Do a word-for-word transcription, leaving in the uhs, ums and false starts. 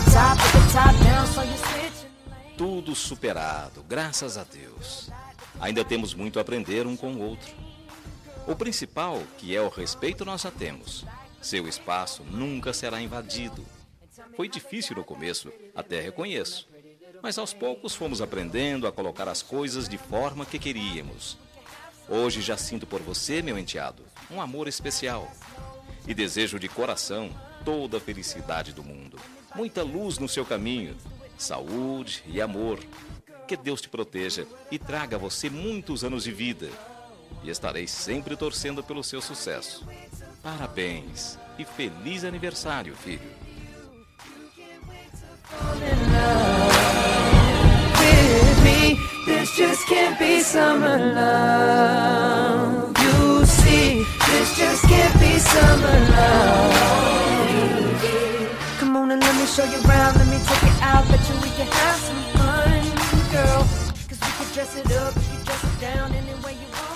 top, with the top down, so you switching lanes. Tudo superado, graças a Deus. Ainda temos muito a aprender um com o outro. O principal, que é o respeito, nós já temos. Seu espaço nunca será invadido. Foi difícil no começo, até reconheço. Mas aos poucos fomos aprendendo a colocar as coisas de forma que queríamos. Hoje já sinto por você, meu enteado, um amor especial. E desejo de coração toda a felicidade do mundo. Muita luz no seu caminho, saúde e amor. Que Deus te proteja e traga a você muitos anos de vida. E estarei sempre torcendo pelo seu sucesso. Parabéns e feliz aniversário, filho. With me, this just can't be summer love. You see, this just can't be summer love. Come on and let me show you around, let me take it out, bet you we can have some fun, girl. Cause we can dress it up, we can dress it down any way you want.